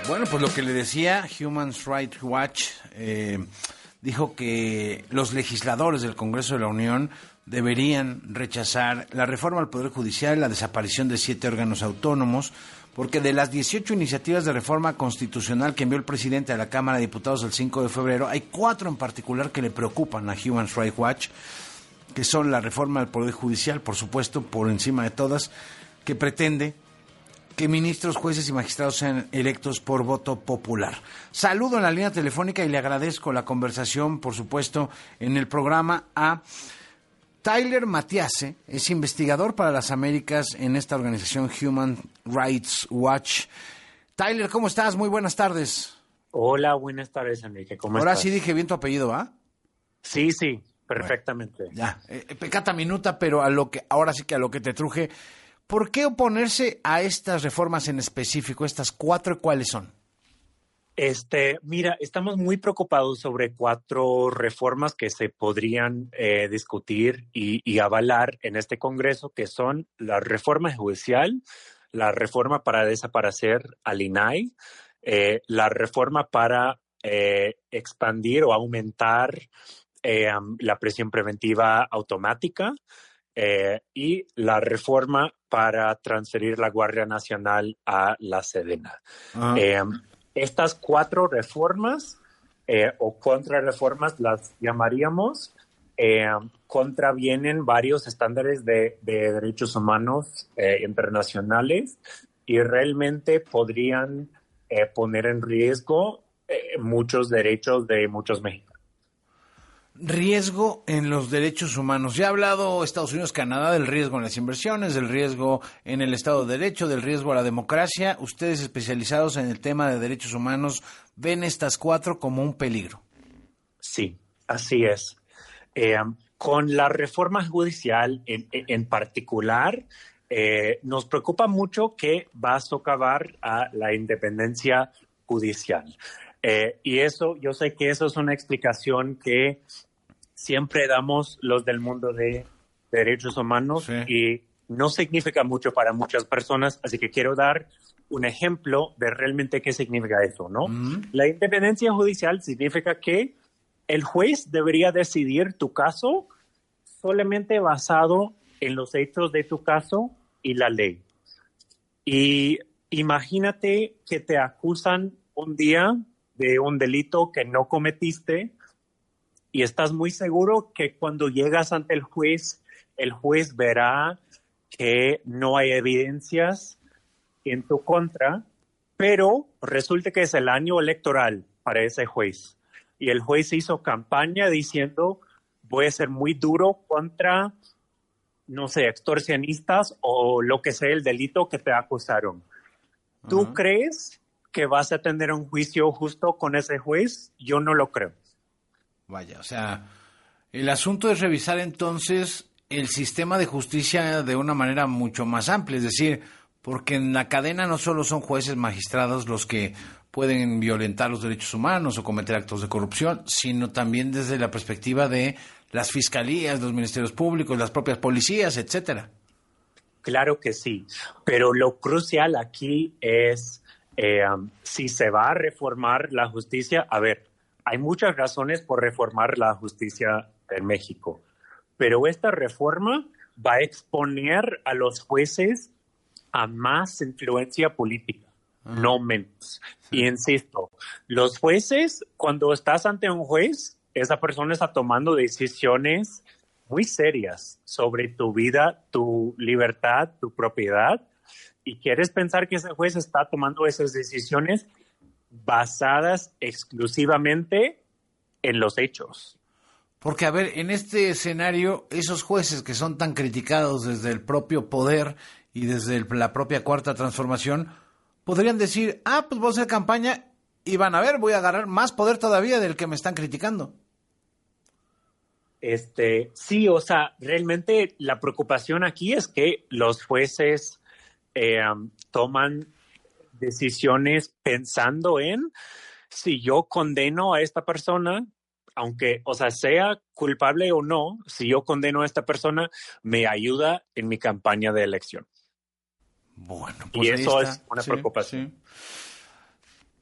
Bueno, pues lo que le decía Human Rights Watch, dijo que los legisladores del Congreso de la Unión deberían rechazar la reforma al Poder Judicial, la desaparición de 7 órganos autónomos, porque de las 18 iniciativas de reforma constitucional que envió el presidente a la Cámara de Diputados el 5 de febrero, hay 4 en particular que le preocupan a Human Rights Watch, que son la reforma al Poder Judicial, por supuesto, por encima de todas, que pretende que ministros, jueces y magistrados sean electos por voto popular. Saludo en la línea telefónica y le agradezco la conversación, por supuesto, en el programa a Tyler Mathiase, es investigador para las Américas en esta organización Human Rights Watch. Tyler, ¿cómo estás? Muy buenas tardes. Hola, buenas tardes, Enrique. ¿Cómo estás? Ahora sí dije bien tu apellido, ¿ah? Sí, perfectamente. Bueno, ya, pecata minuta, pero ahora sí que a lo que te truje. ¿Por qué oponerse a estas reformas en específico, estas 4, cuáles son? Mira, estamos muy preocupados sobre 4 reformas que se podrían discutir y avalar en este Congreso, que son la reforma judicial, la reforma para desaparecer al INAI, la reforma para expandir o aumentar la prisión preventiva automática, y la reforma para transferir la Guardia Nacional a la Sedena. Estas 4 reformas o contrarreformas las llamaríamos, contravienen varios estándares de derechos humanos internacionales y realmente podrían poner en riesgo muchos derechos de muchos mexicanos. Riesgo en los derechos humanos. Ya ha hablado Estados Unidos, Canadá del riesgo en las inversiones, del riesgo en el Estado de Derecho, del riesgo a la democracia. Ustedes, especializados en el tema de derechos humanos, ven estas 4 como un peligro. Sí, así es. Con la reforma judicial en particular, nos preocupa mucho que va a socavar a la independencia judicial. Y eso, yo sé que eso es una explicación que siempre damos los del mundo de derechos humanos, sí, y no significa mucho para muchas personas, así que quiero dar un ejemplo de realmente qué significa eso, ¿no? La independencia judicial significa que el juez debería decidir tu caso solamente basado en los hechos de tu caso y la ley. Y imagínate que te acusan un día de un delito que no cometiste y estás muy seguro que cuando llegas ante el juez verá que no hay evidencias en tu contra, pero resulta que es el año electoral para ese juez. Y el juez hizo campaña diciendo, voy a ser muy duro contra, no sé, extorsionistas o lo que sea el delito que te acusaron. ¿Tú crees que vas a tener un juicio justo con ese juez? Yo no lo creo. Vaya, o sea, el asunto es revisar entonces el sistema de justicia de una manera mucho más amplia, es decir, porque en la cadena no solo son jueces, magistrados los que pueden violentar los derechos humanos o cometer actos de corrupción, sino también desde la perspectiva de las fiscalías, los ministerios públicos, las propias policías, etcétera. Claro que sí, pero lo crucial aquí es si se va a reformar la justicia. A ver, hay muchas razones por reformar la justicia en México, pero esta reforma va a exponer a los jueces a más influencia política, no menos. Sí. Y insisto, los jueces, cuando estás ante un juez, esa persona está tomando decisiones muy serias sobre tu vida, tu libertad, tu propiedad, y quieres pensar que ese juez está tomando esas decisiones basadas exclusivamente en los hechos. Porque, a ver, en este escenario, esos jueces que son tan criticados desde el propio poder y desde la propia Cuarta Transformación, podrían decir, pues voy a hacer campaña y van a ver, voy a agarrar más poder todavía del que me están criticando. Sí, o sea, realmente la preocupación aquí es que los jueces toman decisiones pensando en si yo condeno a esta persona, aunque, o sea culpable o no, si yo condeno a esta persona, me ayuda en mi campaña de elección. Bueno, pues y eso es una preocupación. Sí.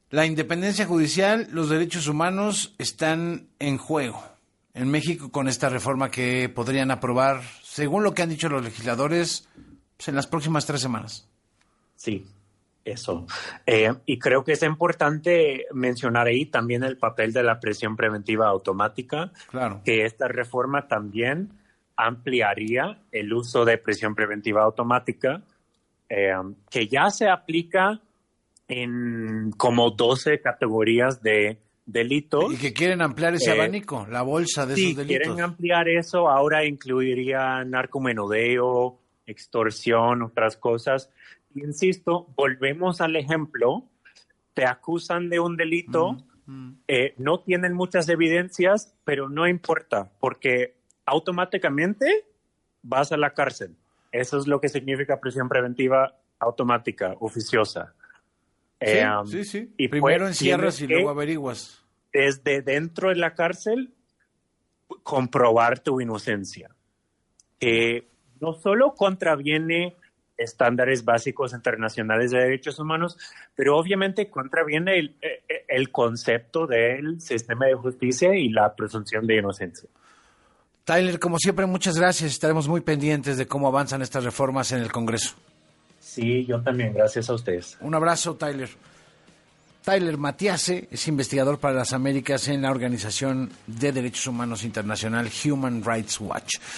La independencia judicial, los derechos humanos están en juego en México con esta reforma que podrían aprobar, según lo que han dicho los legisladores, pues en las próximas 3 semanas. Sí, eso. Y creo que es importante mencionar ahí también el papel de la prisión preventiva automática, claro, que esta reforma también ampliaría el uso de prisión preventiva automática, que ya se aplica en como 12 categorías de delitos. Y que quieren ampliar ese abanico, la bolsa de esos delitos. Sí, quieren ampliar eso, ahora incluiría narcomenudeo, extorsión, otras cosas. Insisto, volvemos al ejemplo, te acusan de un delito, no tienen muchas evidencias, pero no importa, porque automáticamente vas a la cárcel. Eso es lo que significa prisión preventiva automática, oficiosa. Sí. Y primero encierras y luego averiguas. Desde dentro de la cárcel, comprobar tu inocencia. Que no solo contraviene estándares básicos internacionales de derechos humanos, pero obviamente contraviene el concepto del sistema de justicia y la presunción de inocencia. Tyler, como siempre, muchas gracias. Estaremos muy pendientes de cómo avanzan estas reformas en el Congreso. Sí, yo también. Gracias a ustedes. Un abrazo, Tyler. Tyler Matiase es investigador para las Américas en la Organización de Derechos Humanos Internacional Human Rights Watch.